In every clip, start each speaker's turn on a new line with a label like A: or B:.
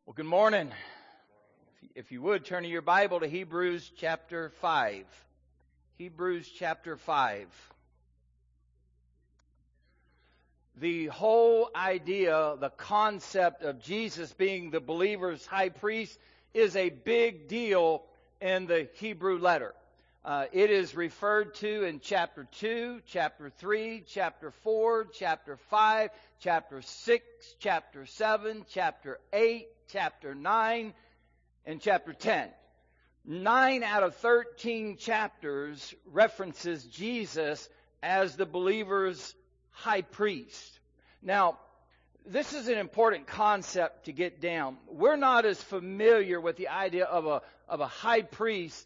A: Well, good morning. If you would, turn to your Bible to Hebrews chapter 5. Hebrews chapter 5. The whole idea, the concept of Jesus being the believer's high priest is a big deal in the Hebrew letter. It is referred to in chapter 2, chapter 3, chapter 4, chapter 5, chapter 6, chapter 7, chapter 8, chapter 9, and chapter 10. 9 out of 13 chapters references Jesus as the believer's high priest. Now, this is an important concept to get down. We're not as familiar with the idea of a high priest,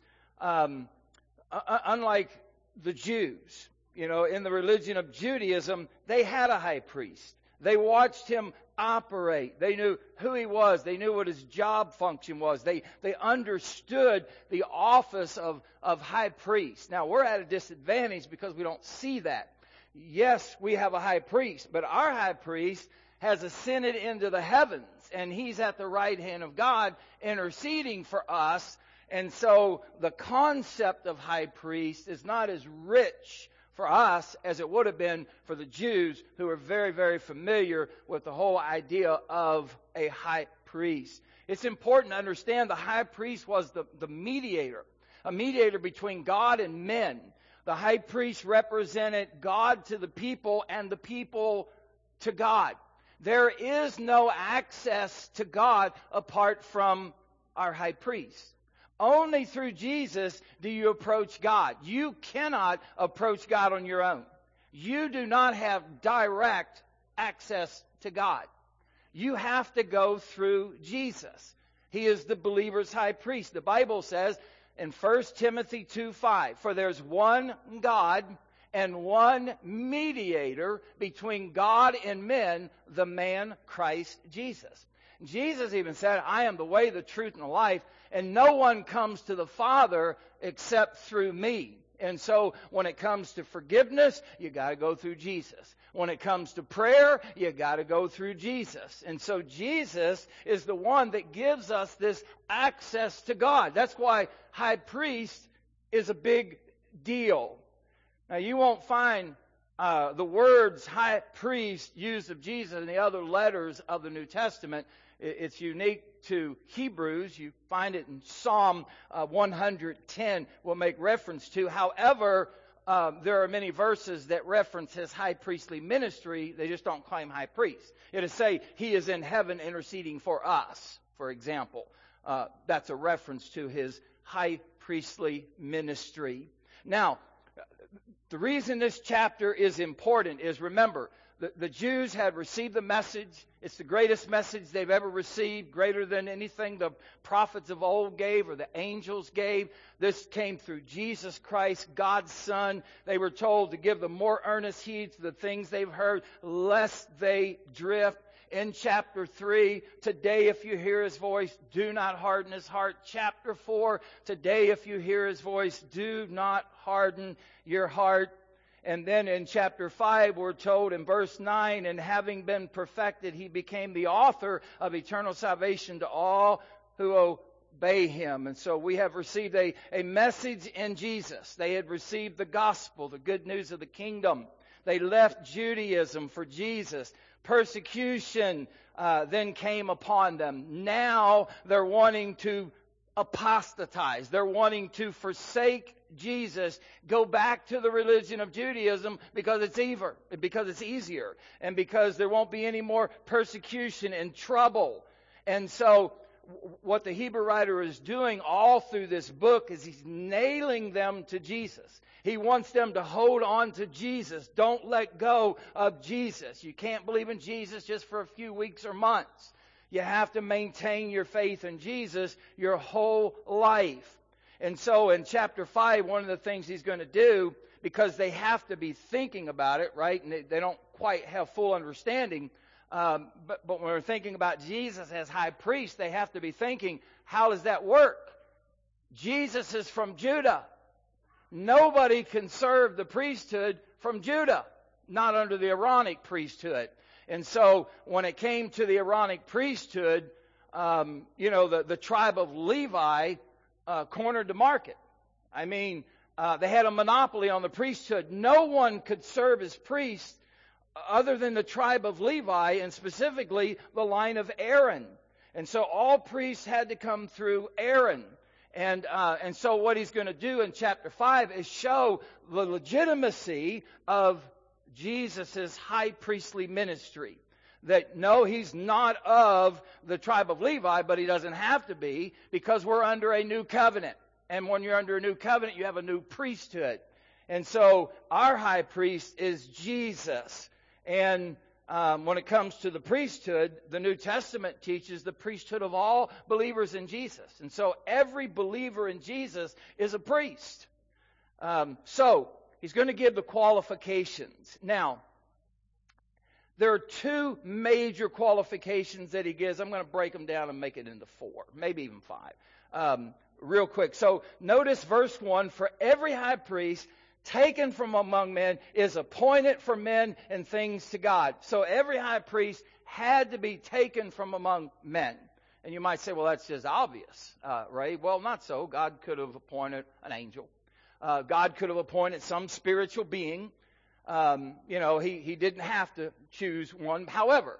A: unlike the Jews. You know, in the religion of Judaism, they had a high priest. They watched him operate. They knew who he was. They knew what his job function was. They understood the office of high priest. Now, we're at a disadvantage because we don't see that. Yes, we have a high priest, but our high priest has ascended into the heavens, and he's at the right hand of God interceding for us. And so the concept of high priest is not as rich for us as it would have been for the Jews, who are very, very familiar with the whole idea of a high priest. It's important to understand the high priest was the mediator, a mediator between God and men. The high priest represented God to the people and the people to God. There is no access to God apart from our high priest. Only through Jesus do you approach God. You cannot approach God on your own. You do not have direct access to God. You have to go through Jesus. He is the believer's high priest. The Bible says in 1 Timothy 2:5, "For there's one God and one mediator between God and men, the man Christ Jesus." Jesus even said, "I am the way, the truth, and the life, and no one comes to the Father except through me." And so when it comes to forgiveness, you got to go through Jesus. When it comes to prayer, you got to go through Jesus. And so Jesus is the one that gives us this access to God. That's why high priest is a big deal. Now, you won't find the words high priest used of Jesus in the other letters of the New Testament. It's unique to Hebrews. You find it in Psalm 110 will make reference to. However, there are many verses that reference his high priestly ministry. They just don't claim high priest. It'll say he is in heaven interceding for us, for example. That's a reference to his high priestly ministry. Now, the reason this chapter is important is, remember, the Jews had received the message. It's the greatest message they've ever received, greater than anything the prophets of old gave or the angels gave. This came through Jesus Christ, God's Son. They were told to give the more earnest heed to the things they've heard, lest they drift. In chapter 3, today if you hear his voice, do not harden his heart. Chapter 4, today if you hear his voice, do not harden your heart. And then in chapter 5, we're told in verse 9, "And having been perfected, he became the author of eternal salvation to all who obey him." And so we have received a message in Jesus. They had received the gospel, the good news of the kingdom. They left Judaism for Jesus. Persecution then came upon them. Now they're wanting to apostatize. They're wanting to forsake Jesus, go back to the religion of Judaism because it's easier, and because there won't be any more persecution and trouble. And so what the Hebrew writer is doing all through this book is he's nailing them to Jesus. He wants them to hold on to Jesus. Don't let go of Jesus. You can't believe in Jesus just for a few weeks or months. You have to maintain your faith in Jesus your whole life. And so in chapter 5, one of the things he's going to do, because they have to be thinking about it, right? And they don't quite have full understanding. But when we're thinking about Jesus as high priest, they have to be thinking, how does that work? Jesus is from Judah. Nobody can serve the priesthood from Judah, not under the Aaronic priesthood. And so when it came to the Aaronic priesthood, the tribe of Levi cornered the market. I mean, they had a monopoly on the priesthood. No one could serve as priest other than the tribe of Levi, and specifically the line of Aaron. And so all priests had to come through Aaron. And so what he's going to do in chapter 5 is show the legitimacy of Jesus' high priestly ministry. That no, he's not of the tribe of Levi, but he doesn't have to be, because we're under a new covenant. And when you're under a new covenant, you have a new priesthood. And so our high priest is Jesus. And when it comes to the priesthood, the New Testament teaches the priesthood of all believers in Jesus. And so every believer in Jesus is a priest. So he's going to give the qualifications. Now, there are two major qualifications that he gives. I'm going to break them down and make it into 4, maybe even 5. Real quick. So notice verse 1, for every high priest taken from among men is appointed for men and things to God. So every high priest had to be taken from among men. And you might say, well, that's just obvious, right? Well, not so. God could have appointed an angel. God could have appointed some spiritual being. He didn't have to choose one. However,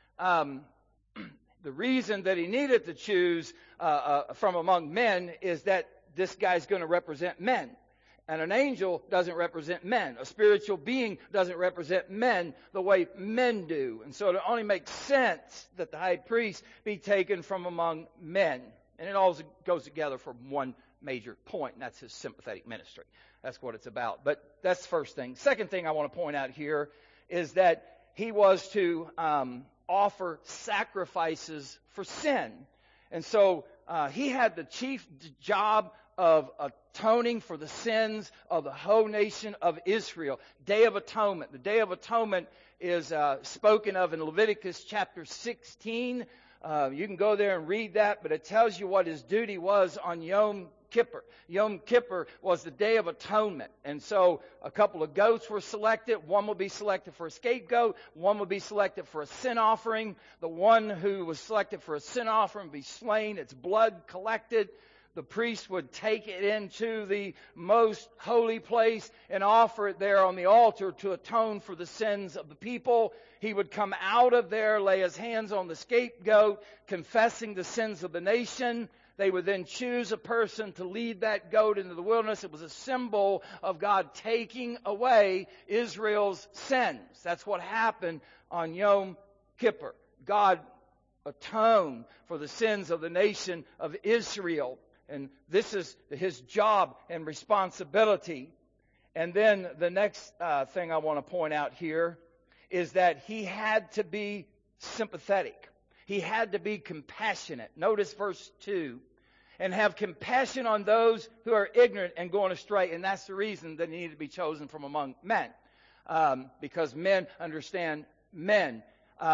A: the reason that he needed to choose from among men is that this guy's going to represent men. And an angel doesn't represent men. A spiritual being doesn't represent men the way men do. And so it only makes sense that the high priest be taken from among men. And it all goes together for one major point, and that's his sympathetic ministry. That's what it's about. But that's the first thing. Second thing I want to point out here is that he was to offer sacrifices for sin. And so he had the chief job of atoning for the sins of the whole nation of Israel. Day of Atonement. The Day of Atonement is spoken of in Leviticus chapter 16. You can go there and read that, but it tells you what his duty was on Yom Kippur. Yom Kippur was the Day of Atonement. And so a couple of goats were selected. One will be selected for a scapegoat. One will be selected for a sin offering. The one who was selected for a sin offering would be slain. Its blood collected. The priest would take it into the most holy place and offer it there on the altar to atone for the sins of the people. He would come out of there, lay his hands on the scapegoat, confessing the sins of the nation. They would then choose a person to lead that goat into the wilderness. It was a symbol of God taking away Israel's sins. That's what happened on Yom Kippur. God atoned for the sins of the nation of Israel. And this is his job and responsibility. And then the next thing I want to point out here is that he had to be sympathetic. He had to be compassionate. Notice verse 2. And have compassion on those who are ignorant and going astray. And that's the reason that he needed to be chosen from among men. Because men understand men.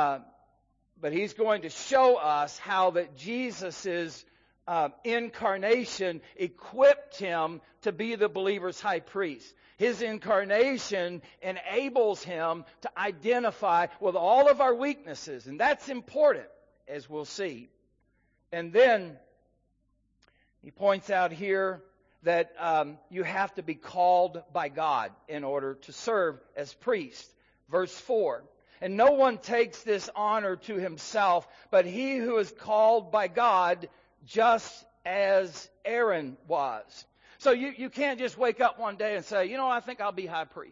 A: But he's going to show us how that Jesus' incarnation equipped him to be the believer's high priest. His incarnation enables him to identify with all of our weaknesses. And that's important, as we'll see. And then he points out here that you have to be called by God in order to serve as priest. Verse 4. And no one takes this honor to himself, but he who is called by God, just as Aaron was. So you can't just wake up one day and say, I think I'll be high priest.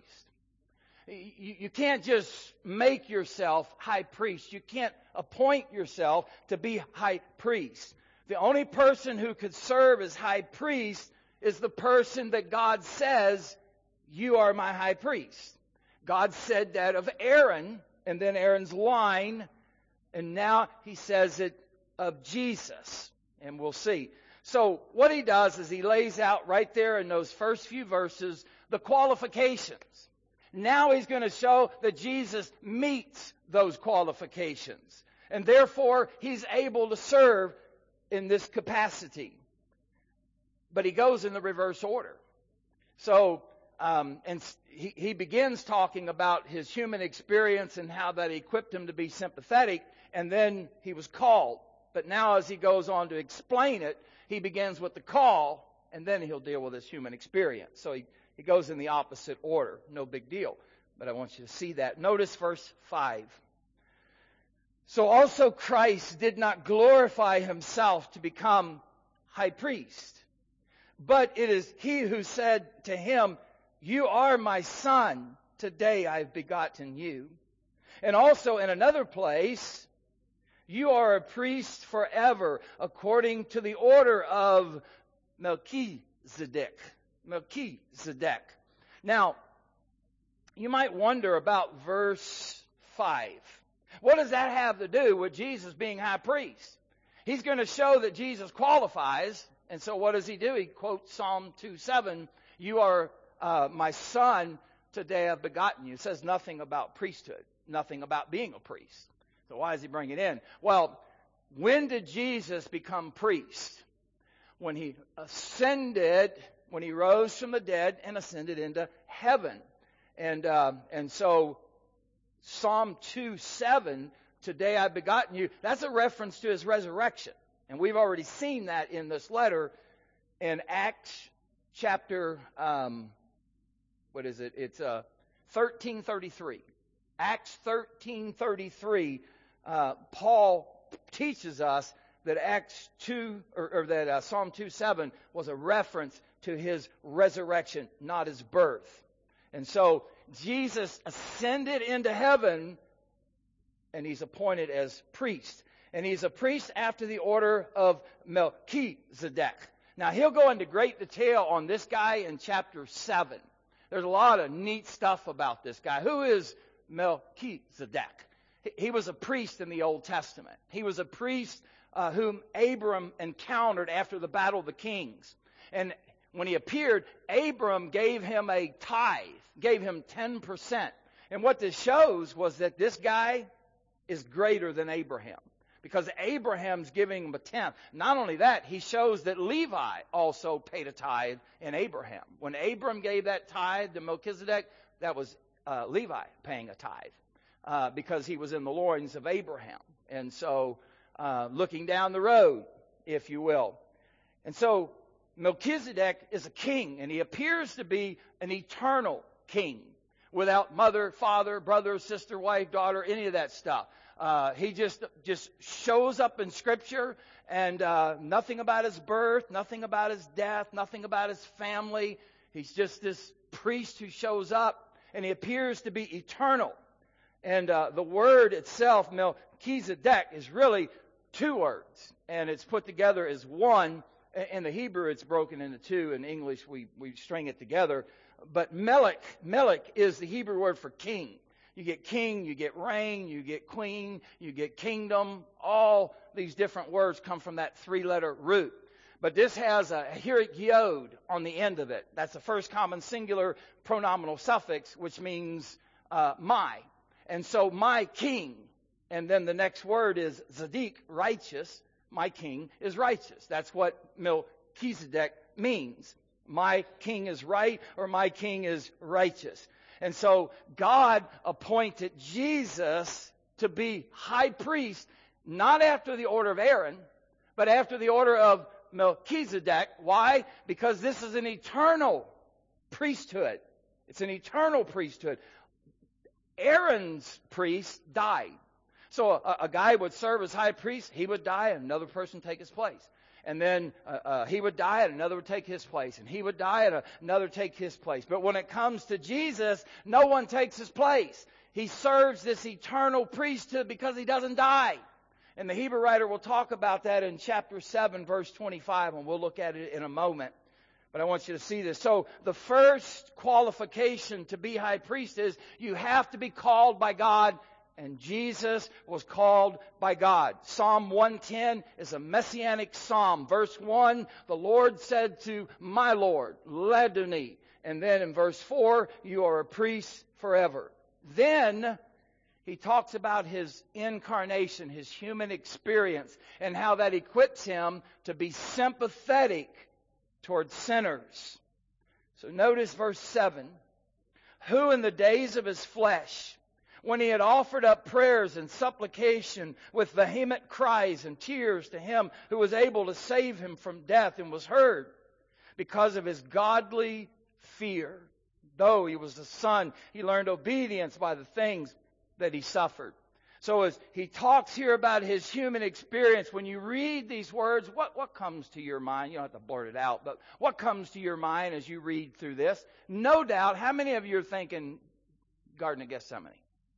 A: You can't just make yourself high priest. You can't appoint yourself to be high priest. The only person who could serve as high priest is the person that God says, you are my high priest. God said that of Aaron, and then Aaron's line, and now he says it of Jesus. And we'll see. So what he does is he lays out right there in those first few verses the qualifications. Now he's going to show that Jesus meets those qualifications. And therefore, he's able to serve in this capacity. But he goes in the reverse order. So, he begins talking about his human experience and how that equipped him to be sympathetic. And then he was called. But now as he goes on to explain it, he begins with the call, and then he'll deal with his human experience. So he goes in the opposite order. No big deal. But I want you to see that. Notice verse 5. So also Christ did not glorify himself to become high priest. But it is he who said to him, "You are my son. Today I have begotten you." And also in another place, "You are a priest forever, according to the order of Melchizedek." Melchizedek. Now, you might wonder about verse 5. What does that have to do with Jesus being high priest? He's going to show that Jesus qualifies. And so what does he do? He quotes Psalm 2:7, "You are my son, today I've begotten you." It says nothing about priesthood, nothing about being a priest. So why does he bring it in? Well, when did Jesus become priest? When he ascended, when he rose from the dead and ascended into heaven. And so Psalm 2:7, "Today I've begotten you," that's a reference to his resurrection. And we've already seen that in this letter in Acts chapter, It's 13:33. Acts 13:33, Paul teaches us that Psalm 2:7 was a reference to his resurrection, not his birth. And so Jesus ascended into heaven, and he's appointed as priest. And he's a priest after the order of Melchizedek. Now, he'll go into great detail on this guy in chapter 7. There's a lot of neat stuff about this guy. Who is Melchizedek? He was a priest in the Old Testament. He was a priest whom Abram encountered after the Battle of the Kings. And when he appeared, Abram gave him a tithe, gave him 10%. And what this shows was that this guy is greater than Abraham, because Abraham's giving him a tenth. Not only that, he shows that Levi also paid a tithe in Abraham. When Abram gave that tithe to Melchizedek, that was Levi paying a tithe because he was in the loins of Abraham. And so looking down the road, if you will. And so Melchizedek is a king, and he appears to be an eternal king without mother, father, brother, sister, wife, daughter, any of that stuff. He just shows up in Scripture, and nothing about his birth, nothing about his death, nothing about his family. He's just this priest who shows up, and he appears to be eternal. And the word itself, Melchizedek, is really two words, and it's put together as one. In the Hebrew, it's broken into two. In English, we string it together. But Melech is the Hebrew word for king. You get king, you get reign, you get queen, you get kingdom. All these different words come from that three-letter root. But this has a hirik yod on the end of it. That's the first common singular pronominal suffix, which means my. And so my king. And then the next word is zadik, righteous. My king is righteous. That's what Melchizedek means. My king is right, or my king is righteous. And so God appointed Jesus to be high priest, not after the order of Aaron, but after the order of Melchizedek. Why? Because this is an eternal priesthood. It's an eternal priesthood. Aaron's priest died. So a guy would serve as high priest, he would die, and another person take his place. And then he would die, and another would take his place. And he would die, and another take his place. But when it comes to Jesus, no one takes his place. He serves this eternal priesthood because he doesn't die. And the Hebrew writer will talk about that in chapter 7, verse 25, and we'll look at it in a moment. But I want you to see this. So the first qualification to be high priest is you have to be called by God. And Jesus was called by God. Psalm 110 is a messianic psalm. Verse 1, the Lord said to my Lord, Leduni. And then in verse 4, you are a priest forever. Then he talks about his incarnation, his human experience, and how that equips him to be sympathetic towards sinners. So notice verse 7. Who in the days of his flesh, when he had offered up prayers and supplication with vehement cries and tears to him who was able to save him from death, and was heard because of his godly fear. Though he was the Son, he learned obedience by the things that he suffered. So as he talks here about his human experience, when you read these words, what comes to your mind? You don't have to blurt it out, but what comes to your mind as you read through this? No doubt, how many of you are thinking Garden of Gethsemane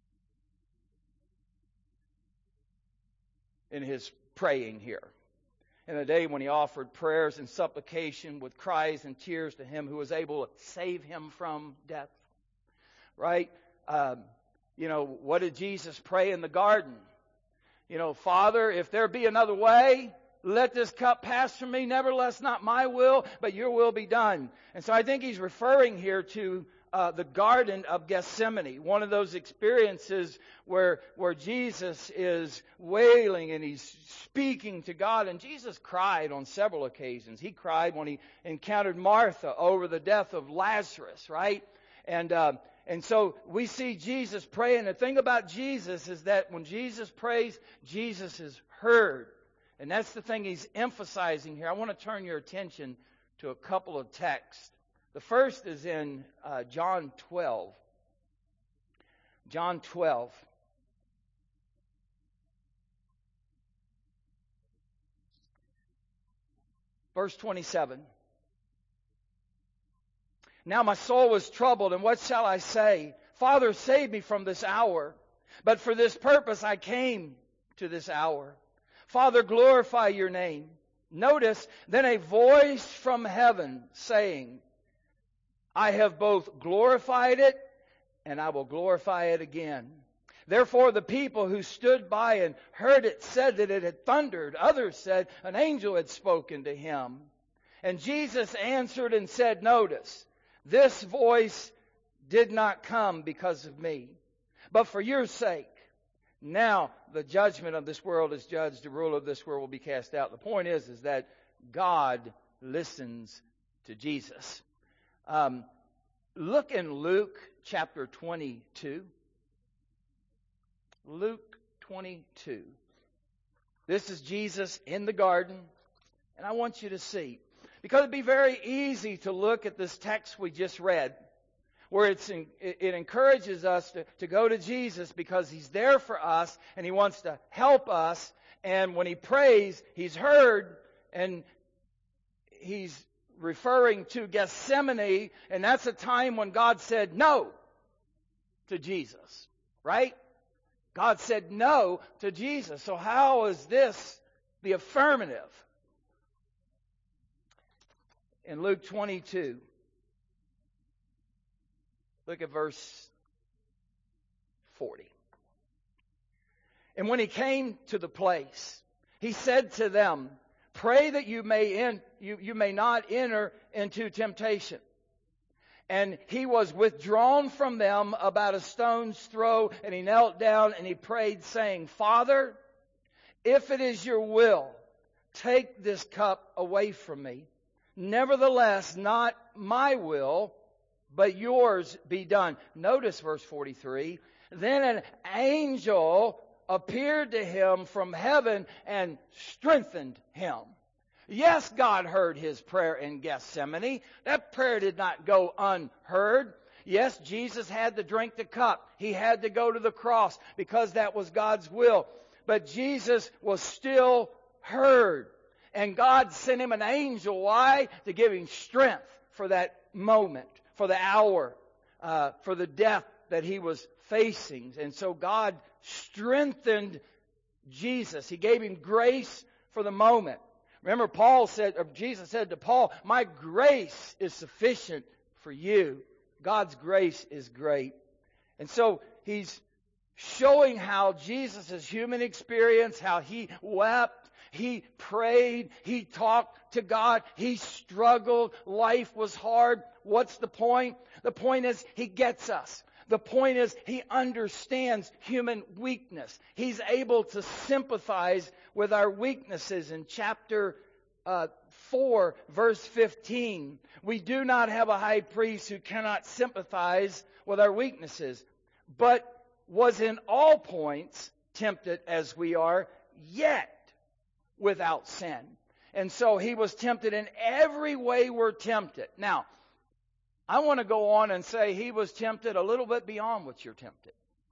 A: in his praying here? In the day when he offered prayers and supplication with cries and tears to him who was able to save him from death. Right? What did Jesus pray in the garden? Father, if there be another way, let this cup pass from me. Nevertheless, not my will, but your will be done. And so I think he's referring here to the Garden of Gethsemane, one of those experiences where Jesus is wailing and he's speaking to God. And Jesus cried on several occasions. He cried when he encountered Martha over the death of Lazarus, right? And so we see Jesus praying. The thing about Jesus is that when Jesus prays, Jesus is heard. And that's the thing he's emphasizing here. I want to turn your attention to a couple of texts. The first is in John 12. John 12. Verse 27. Now my soul was troubled, and what shall I say? Father, save me from this hour. But for this purpose I came to this hour. Father, glorify your name. Notice, then a voice from heaven saying, I have both glorified it, and I will glorify it again. Therefore the people who stood by and heard it said that it had thundered. Others said an angel had spoken to him. And Jesus answered and said, notice, this voice did not come because of me, but for your sake. Now the judgment of this world is judged. The ruler of this world will be cast out. The point is that God listens to Jesus. Look in Luke chapter 22. Luke 22. This is Jesus in the garden. And I want you to see. Because it'd be very easy to look at this text we just read, where it encourages us to go to Jesus because he's there for us and he wants to help us. And when he prays, he's heard, and he's referring to Gethsemane, and that's a time when God said no to Jesus, right? God said no to Jesus. So how is this the affirmative? In Luke 22, look at verse 40. And when he came to the place, he said to them, pray that you may not enter into temptation. And he was withdrawn from them about a stone's throw, and he knelt down and he prayed, saying, Father, if it is your will, take this cup away from me. Nevertheless, not my will, but yours be done. Notice verse 43. Then an angel appeared to him from heaven and strengthened him. Yes, God heard his prayer in Gethsemane. That prayer did not go unheard. Yes, Jesus had to drink the cup. He had to go to the cross because that was God's will. But Jesus was still heard. And God sent him an angel. Why? To give him strength for that moment, for the hour, for the death that he was facing. And so God strengthened Jesus. He gave him grace for the moment. Remember, Jesus said to Paul, my grace is sufficient for you. God's grace is great. And so he's showing how Jesus' human experience, how he wept, he prayed, he talked to God, he struggled, life was hard. What's the point? The point is he gets us. The point is he understands human weakness. He's able to sympathize with our weaknesses. In chapter 4, verse 15, we do not have a high priest who cannot sympathize with our weaknesses, but was in all points tempted as we are, yet without sin. And so he was tempted in every way we're tempted. Now, I want to go on and say he was tempted a little bit beyond what you're tempted.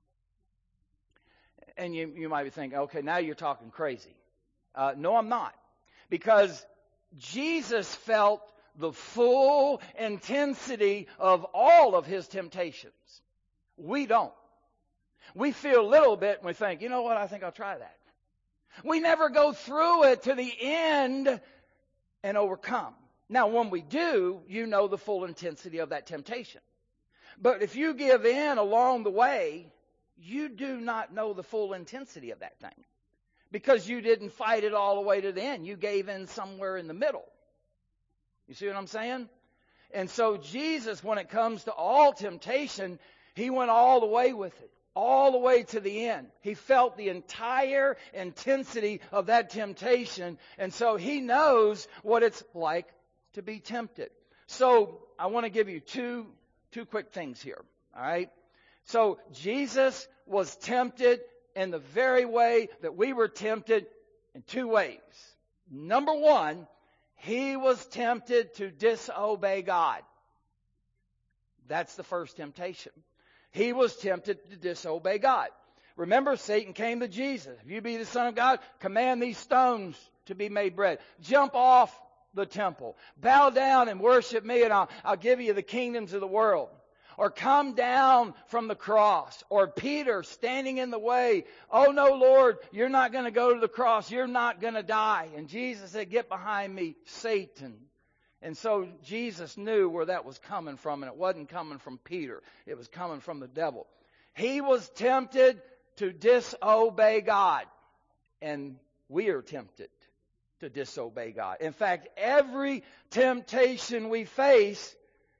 A: And you might be thinking, okay, now you're talking crazy. No, I'm not. Because Jesus felt the full intensity of all of his temptations. We don't. We feel a little bit and we think, you know what, I think I'll try that. We never go through it to the end and overcome. Now, when we do, you know the full intensity of that temptation. But if you give in along the way, you do not know the full intensity of that thing. Because you didn't fight it all the way to the end. You gave in somewhere in the middle. You see what I'm saying? And so Jesus, when it comes to all temptation, he went all the way with it. All the way to the end. He felt the entire intensity of that temptation. And so he knows what it's like to be tempted. So I want to give you two quick things here. All right? So Jesus was tempted in the very way that we were tempted in two ways. Number one, he was tempted to disobey God. That's the first temptation. He was tempted to disobey God. Remember, Satan came to Jesus. If you be the Son of God, command these stones to be made bread. Jump off the temple. Bow down and worship me, and I'll give you the kingdoms of the world. Or come down from the cross. Or Peter standing in the way. Oh no, Lord, you're not going to go to the cross. You're not going to die. And Jesus said, get behind me, Satan. And so Jesus knew where that was coming from, and it wasn't coming from Peter. It was coming from the devil. He was tempted to disobey God. And we are tempted to disobey God. In fact, every temptation we face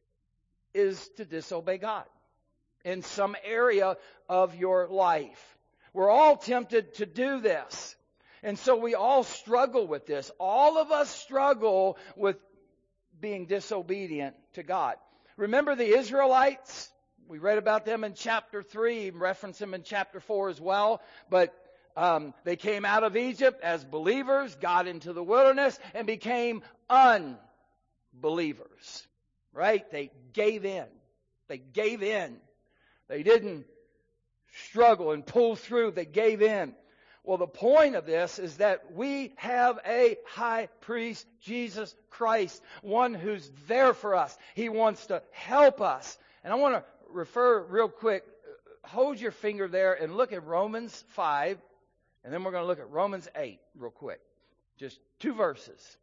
A: is to disobey God in some area of your life. We're all tempted to do this. And so we all struggle with this. All of us struggle with being disobedient to God. Remember the Israelites? We read about them in chapter 3, reference them in chapter 4 as well. But they came out of Egypt as believers, got into the wilderness, and became unbelievers. Right? They gave in. They gave in. They didn't struggle and pull through. They gave in. Well, the point of this is that we have a high priest, Jesus Christ, one who's there for us. He wants to help us. And I want to refer real quick. Hold your finger there and look at Romans 5. And then we're going to look at Romans 8 real quick. Just 2 verses.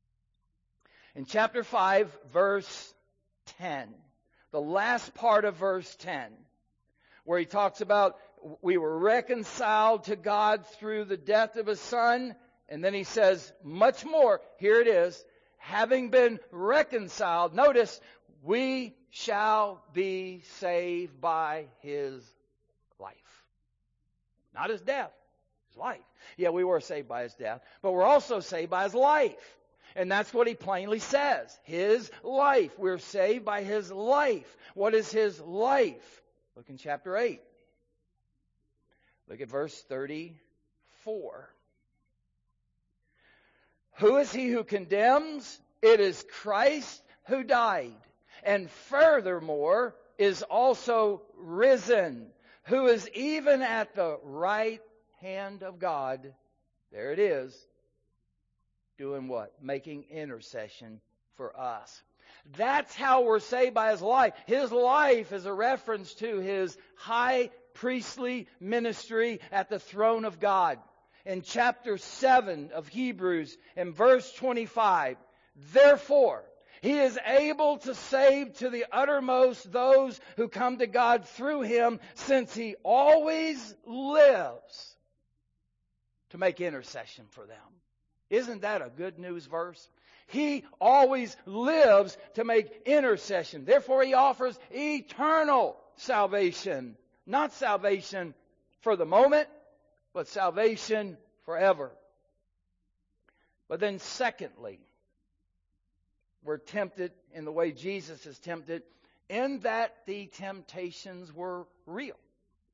A: In chapter 5, verse 10. The last part of verse 10. Where he talks about we were reconciled to God through the death of His Son. And then he says, much more, here it is, having been reconciled, notice, we shall be saved by His life. Not His death, His life. Yeah, we were saved by His death, but we're also saved by His life. And that's what he plainly says. His life. We're saved by His life. What is His life? Look in chapter 8. Look at verse 34. Who is he who condemns? It is Christ who died, and furthermore is also risen, who is even at the right hand of God. There it is. Doing what? Making intercession for us. That's how we're saved by His life. His life is a reference to His high priestly ministry at the throne of God. In chapter 7 of Hebrews, in verse 25, therefore, He is able to save to the uttermost those who come to God through Him, since He always lives to make intercession for them. Isn't that a good news verse? He always lives to make intercession. Therefore, He offers eternal salvation. Not salvation for the moment, but salvation forever. But then secondly, we're tempted in the way Jesus is tempted, in that the temptations were real.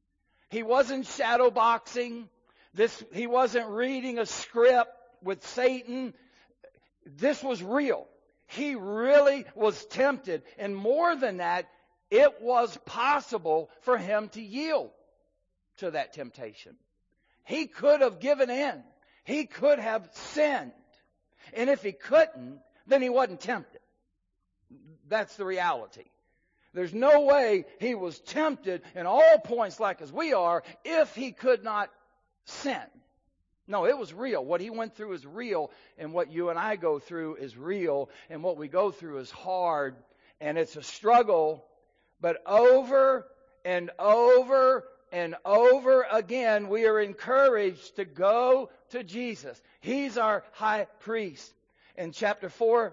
A: He wasn't shadow boxing. He wasn't reading a script with Satan. This was real. He really was tempted. And more than that, it was possible for him to yield to that temptation. He could have given in. He could have sinned. And if he couldn't, then he wasn't tempted. That's the reality. There's no way he was tempted in all points like as we are if he could not sin. No, it was real. What he went through is real, and what you and I go through is real, and what we go through is hard, and it's a struggle. But over and over and over again, we are encouraged to go to Jesus. He's our high priest. In chapter 4,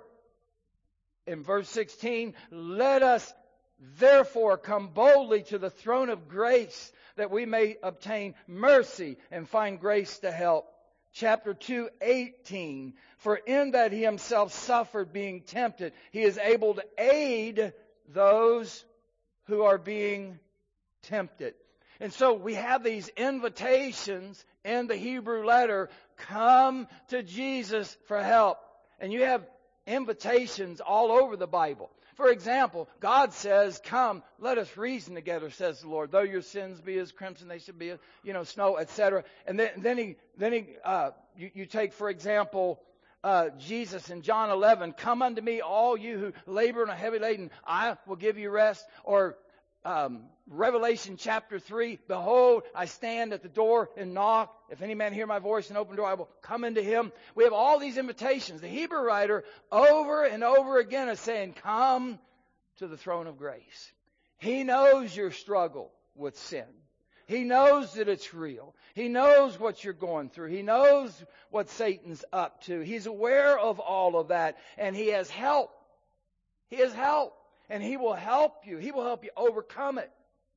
A: in verse 16, let us therefore come boldly to the throne of grace, that we may obtain mercy and find grace to help. Chapter 2:18, for in that he himself suffered being tempted, he is able to aid those who are being tempted. And so we have these invitations in the Hebrew letter, come to Jesus for help. And you have invitations all over the Bible. For example, God says, come, let us reason together, says the Lord. Though your sins be as crimson, they should be as, snow, etc. And then you take, for example, Jesus in John 11, come unto me, all you who labor and are heavy laden, I will give you rest. Or Revelation chapter 3, behold, I stand at the door and knock. If any man hear my voice and open the door, I will come into him. We have all these invitations. The Hebrew writer over and over again is saying, come to the throne of grace. He knows your struggle with sin. He knows that it's real. He knows what you're going through. He knows what Satan's up to. He's aware of all of that, and he has help. He has help. And he will help you. He will help you overcome it.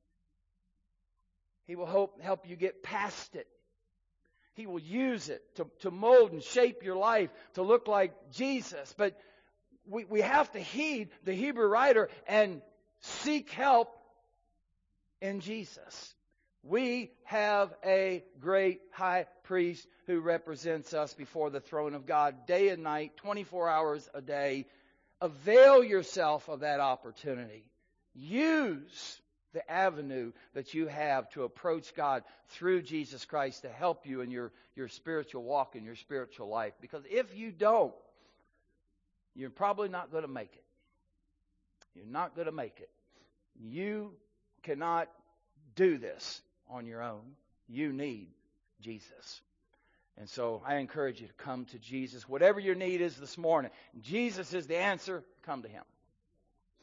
A: He will help you get past it. He will use it to mold and shape your life to look like Jesus. But we have to heed the Hebrew writer and seek help in Jesus. We have a great high priest who represents us before the throne of God day and night, 24 hours a day. Avail yourself of that opportunity. Use the avenue that you have to approach God through Jesus Christ to help you in your spiritual walk and your spiritual life. Because if you don't, you're probably not going to make it. You're not going to make it. You cannot do this on your own. You need Jesus. And so I encourage you to come to Jesus. Whatever your need is this morning, Jesus is the answer. Come to Him.